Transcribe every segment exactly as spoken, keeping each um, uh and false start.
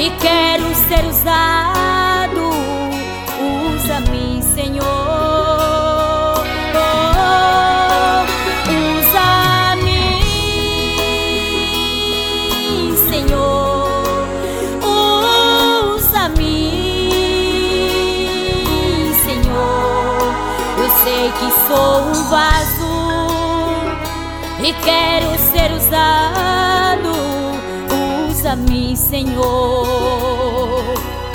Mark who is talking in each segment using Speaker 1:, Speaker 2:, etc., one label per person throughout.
Speaker 1: e quero ser usado. Usa-me, Senhor. Oh, usa-me, Senhor. Usa-me, Senhor. Eu sei que sou um vaso e quero ser usado. Usa-me, Senhor.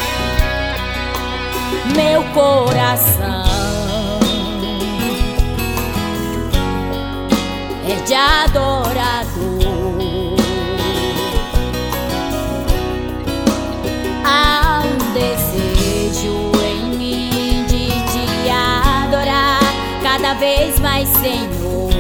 Speaker 1: Meu coração é de adorador. Há um desejo em mim de te adorar cada vez mais, Senhor.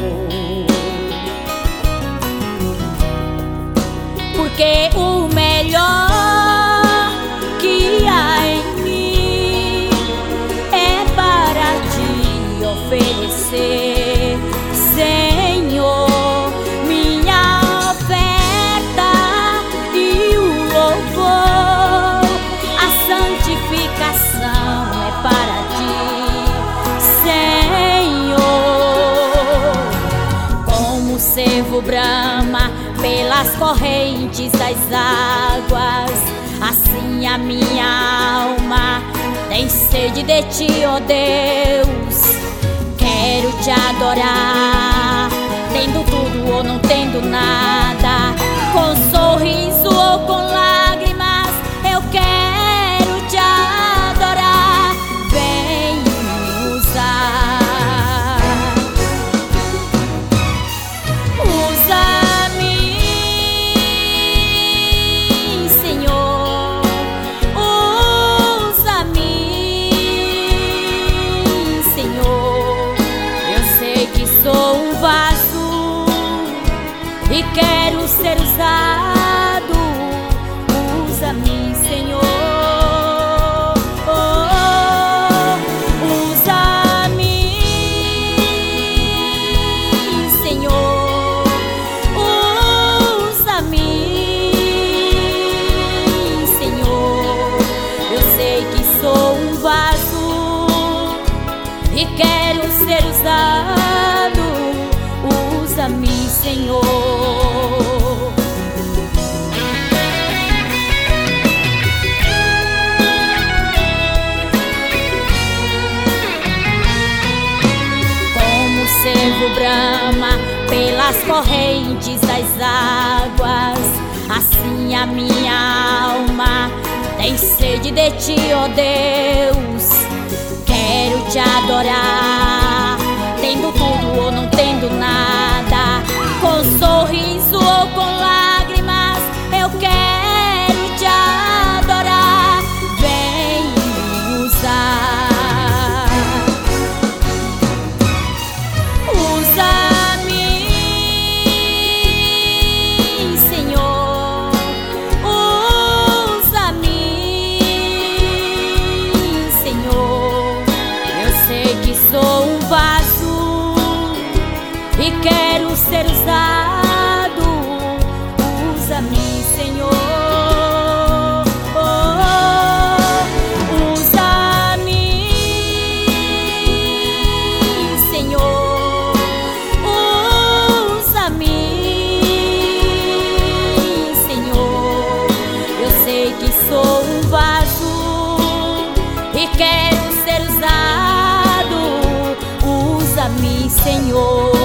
Speaker 1: Porque o melhor que há em mim é para te oferecer, Senhor, minha oferta e o louvor. A santificação é para ti, Senhor. Como o servo brama pelas correntes das águas, assim a minha alma tem sede de ti, ó Deus. Quero te adorar, tendo tudo ou não tendo nada, com sorriso ou com lágrimas, eu quero te adorar. Vem me usar. Usa-me, Senhor. Usa-me, Senhor. Eu sei que sou um vaso e quero ser usado. Usa-me, Senhor. Oh, usa-me, Senhor. Usa-me, Senhor. Eu sei que sou um vaso e quero ser usado. Usa-me, Senhor. Como o servo brama pelas correntes das águas, assim a minha alma tem sede de ti, ó Deus. Quero te adorar, tendo tudo ou não tendo nada, com sorriso ou com lágrimas, eu quero te adorar. Vem me usar. Usa-me, Senhor. Usa-me, Senhor. Eu sei que sou um vaso e quero ser usado. Usa-me, Senhor. Oh, usa-me, Senhor. Usa-me, Senhor. Eu sei que sou um vaso e quero ser usado. Usa-me, Senhor.